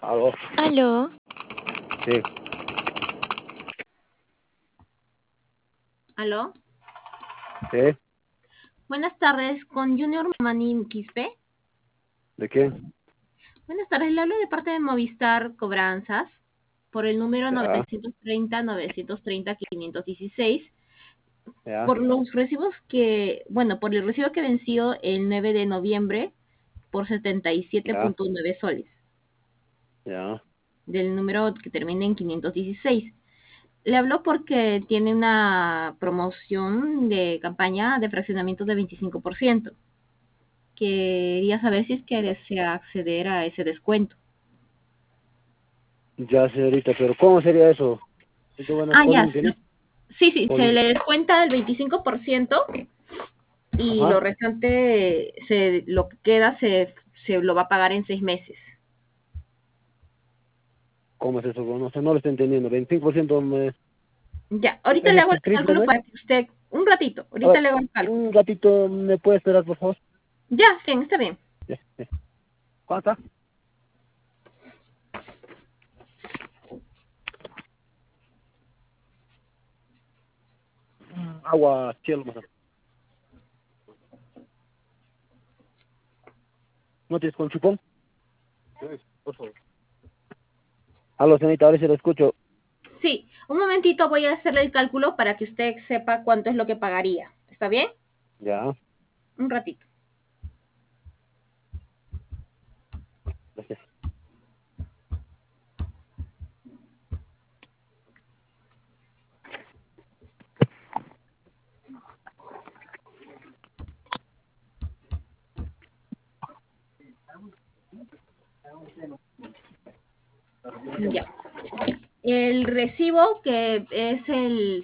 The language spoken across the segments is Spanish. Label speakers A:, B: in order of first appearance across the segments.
A: Aló,
B: Aló,
A: sí,
C: ¿Aló?
A: sí,
C: Buenas tardes, con Junior Manín Quispe.
A: ¿de quién?
C: Buenas tardes, le hablo de parte de Movistar Cobranzas por el número
A: Ya,
C: 930-930-516
A: ya,
C: por los recibos por el recibo que venció el 9 de noviembre por
A: ya,
C: 77.9 soles,
A: ya,
C: del número que termina en 516. Le hablo porque tiene una promoción de campaña de fraccionamiento de 25%. Quería saber si es que desea acceder a ese descuento.
A: ya, señorita, pero ¿cómo sería eso? ¿Qué buenas
C: Ah, ya.
A: Colin tiene?
C: Sí, se
A: Colin,
C: le descuenta el 25% y lo
A: ajá,
C: restante, lo que queda, se lo va a pagar en 6 meses.
A: ¿cómo es eso? No sé, no lo estoy entendiendo. 25%
C: Ya, ahorita le
A: es
C: hago
A: el
C: el
A: triple
C: cálculo
A: mes.
C: para que usted, un ratito,
A: A
C: ahorita
A: ver,
C: le hago el cálculo.
A: un ratito, ¿me puede esperar, por favor?
C: Ya, bien, está bien.
A: Ya, ya. ¿Cuánto está? Agua, cielo, más. ¿No tienes con chupón? Sí, por favor. Aló, señorita, a ver si lo escucho.
C: Sí, un momentito voy a hacerle el cálculo para que usted sepa cuánto es lo que pagaría. ¿Está bien?
A: Ya,
C: Un ratito.
A: gracias.
C: Ya. El recibo, que es el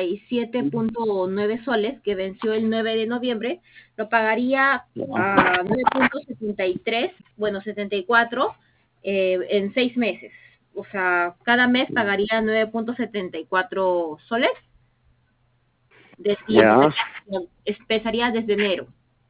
C: 77.9 soles, que venció el 9 de noviembre, lo pagaría
A: Ya,
C: a 9.73, bueno, 74, en 6 meses. O sea, cada mes pagaría 9.74 soles y
A: ya,
C: empezaría desde enero.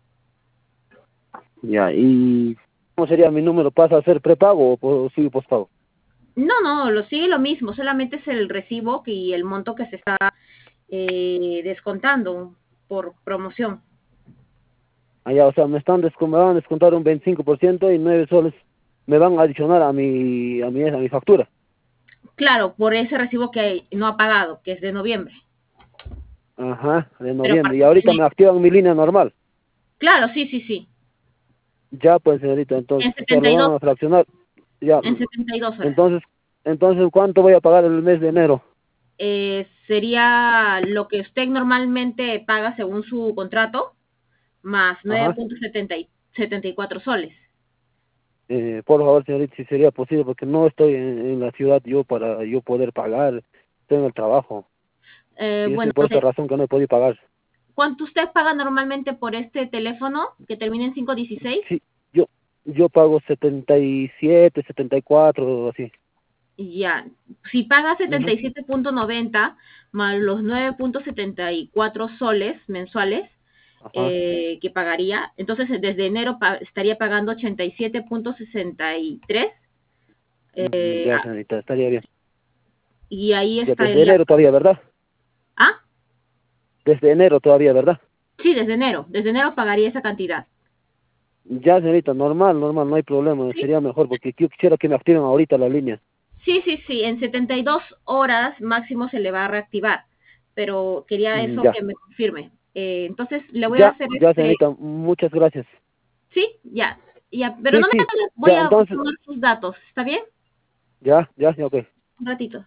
A: ya. ¿Y cómo sería mi número? ¿Pasa a ser prepago o sigue postpago?
C: No, lo sigue lo mismo, solamente es el recibo y el monto que se está descontando por promoción.
A: Ah, ya, o sea, me van a descontar un 25% y 9 soles me van a adicionar a mi factura.
C: Claro, por ese recibo que no ha pagado, que es de noviembre.
A: Ajá, de
C: Pero a
A: noviembre. Y
C: partir de
A: ahorita me
C: enero.
A: activan mi línea normal.
C: Claro, sí.
A: Ya, pues, señorita,
C: En
A: entonces, o sea,
C: setenta
A: lo
C: y
A: van
C: dos,
A: a fraccionar. Ya,
C: en 72 horas.
A: entonces, ¿cuánto voy a pagar el mes de enero?
C: Sería lo que usted normalmente paga según su contrato, más
A: Ajá.
C: 9.74 soles.
A: Por favor, señorita, si sería posible, porque no estoy en la ciudad yo para yo poder pagar. Estoy en el trabajo. Y es
C: Bueno,
A: por esa razón que no he podido pagar.
C: ¿cuánto usted paga normalmente por este teléfono que termina en 516?
A: Sí, yo, yo pago 77, 74, así.
C: Ya, si paga
A: Ujú.
C: 77.90 más los 9.74 soles mensuales,
A: Ajá.
C: que pagaría, entonces desde enero estaría pagando 87.63,
A: Ya, señorita, estaría bien.
C: y ahí
A: Ya desde
C: estaría.
A: enero todavía, ¿verdad?
C: Ah,
A: Desde enero todavía, ¿verdad?
C: sí, desde enero pagaría esa cantidad.
A: Ya, señorita, normal, no hay problema.
C: ¿Sí?
A: Sería mejor porque yo quisiera que me activen ahorita la línea.
C: Sí, en 72 horas máximo se le va a reactivar, pero quería eso
A: Ya,
C: que me confirme. Entonces le voy a
A: ya,
C: hacer
A: ya, señorita, muchas gracias.
C: sí, ya, pero
A: Sí,
C: no me
A: sí,
C: voy
A: ya,
C: a
A: entonces,
C: tomar sus datos, ¿está bien?
A: ya, ok.
C: Un ratito.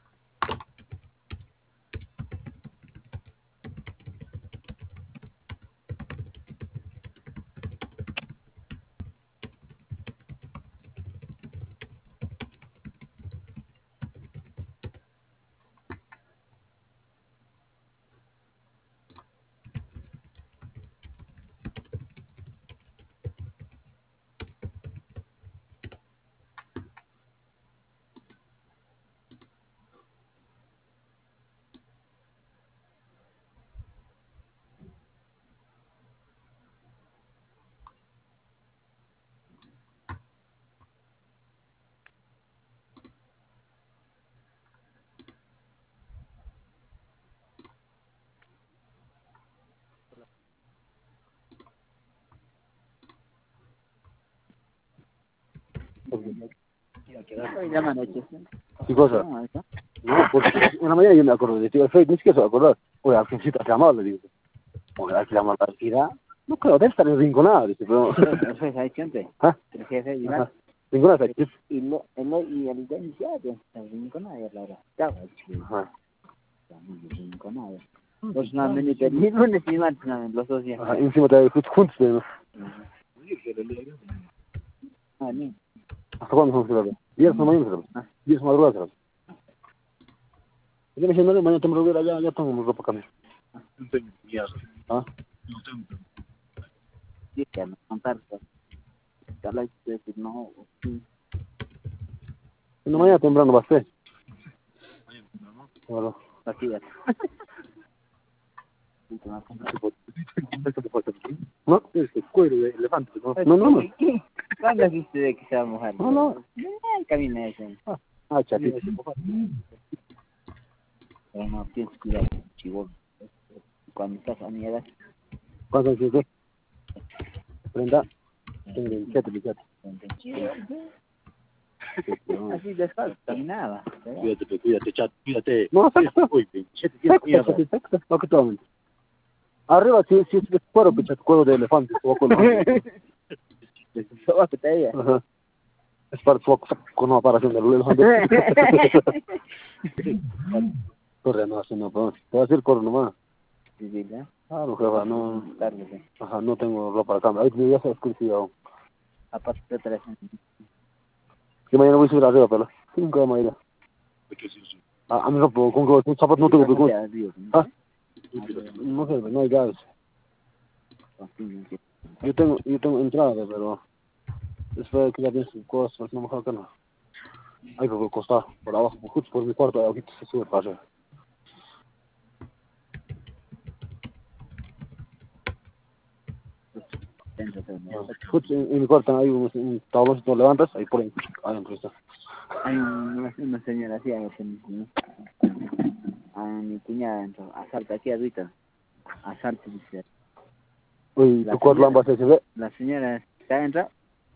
B: Hoy llaman 800.
A: ¿Qué cosa?
B: No, eso.
A: No, porque en la mañana yo me acuerdo de tío Fred, ni siquiera se va a acordar. Oye, al principio te llamado, le digo. Oye, hay que llamar a la ciudad. No creo, debe estar en Rinconada, dice, pero...
B: Eso es ahí siempre.
A: ¿Ah?
B: El jefe y
A: Ajá. Rinconada, ¿sí?
B: y el denunciado, el Rinconada, la hora. Estaba chido.
A: Ajá.
B: Rinconada. Pues no, ni lunes ni martes, no, los 2 días.
A: Ajá, encima te juntos, ¿no?
B: Ah, ni.
A: ¿Hasta cuándo son cerrados? 10 de la mañana cerrados. 10 de madrugada cerrados. Yo me dije, no, mañana te me lo voy ya tengo ropa cambiar.
D: No tengo miedo.
A: ¿Ah?
D: No tengo.
B: Sí, que me contar, pues. Tal vez decir no, sí.
A: En la mañana temprano va a ser. Claro.
B: Aquí ya. Sí, te va a comprar.
A: No, es que cuero de elefante, ¿no? No.
B: ¿Cuándo dijiste de que se va a mojar?
A: No.
B: Camina ese.
A: Chatito.
B: Pero no, tienes cuidado, chivo. Cuando estás a mi edad,
A: ¿Cuánto es usted? Prenda. Tengo 27.
B: así después caminaba.
D: Cuídate, chat, cuídate.
A: No,
D: Uy, 27 días, mierda.
A: no, que todo. Arriba, si es cuero, picha, cuero de elefante.
B: Todo que te diga.
A: Ajá. Es para con una aparición del elefante. Corre, no, así no, pero te voy a decir corre nomás.
B: Sí, sí, ¿ya?
A: Claro, jefa, no.
B: Tarde, sí.
A: Ajá, no tengo ropa de cambio. Ahí ya se ha escurecido.
B: Aparte de 3.
A: Yo mañana voy a subir arriba, pero 5 de mañana. A mí no puedo, con que un zapato no tengo que comer. ¿Ah? No sé, no hay gas. Yo tengo entrada, pero después de que ya tienes sus cosas, no mejor que no. Hay que costar por abajo, justo por mi cuarto, ahorita se sube para allá. Justo en mi cuarto hay un tablón, lo levantas, ahí por ahí, adentro está.
B: Hay una señora así, a mi cuñada entró, asalta aquí ahorita, asalto, dice.
A: Uy, tu cuarto lámpara se ve.
B: La señora está adentro,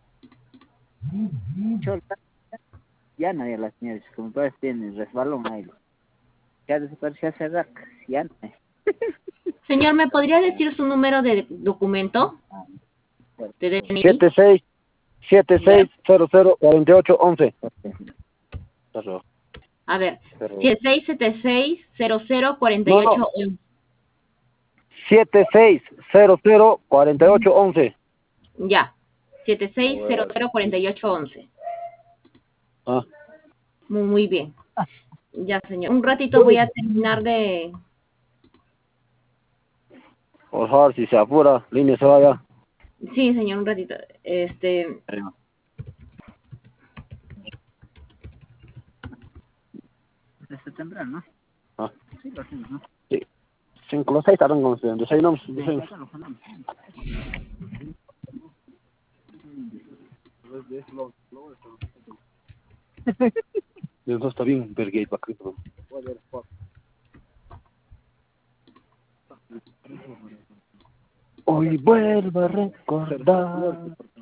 B: chorta, ya nadie la señora, dice, como todas tienen resbalón ahí. Ya desapareció hace rato, ya no hay.
C: Señor, ¿me podría decir su número de documento? ¿De DNI?
A: 76004811.
C: A ver, 7676004811.
A: 76004811.
C: Ya, 76004811.
A: Ah.
C: Muy bien. Ya, señor. Un ratito voy a terminar de...
A: Por favor, si se apura, línea se vaya.
C: Sí, señor, un ratito.
B: Desde temprano, ¿no?
A: Ah.
B: Sí, lo hacemos, ¿no?
A: Sí. 5 o 6 estarán con ustedes. Desayunamos. Eso está bien, vergate para Cristo. Hoy vuelvo a recordar.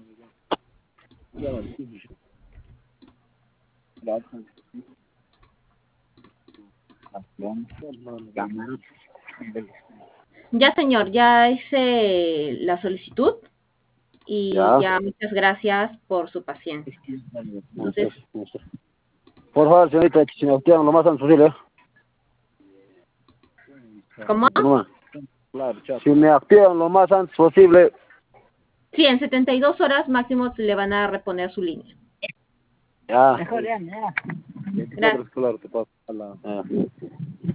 C: Ya, señor, ya hice la solicitud y ya muchas gracias por su paciencia. Entonces,
A: por favor, señorita, si me activan lo más antes posible.
C: ¿cómo?
A: Si me activan lo más antes posible.
C: Sí, en 72 horas máximo le van a reponer su línea.
A: Ya.
B: Mejor ya.
C: Gracias.
A: Claro, te paso a la...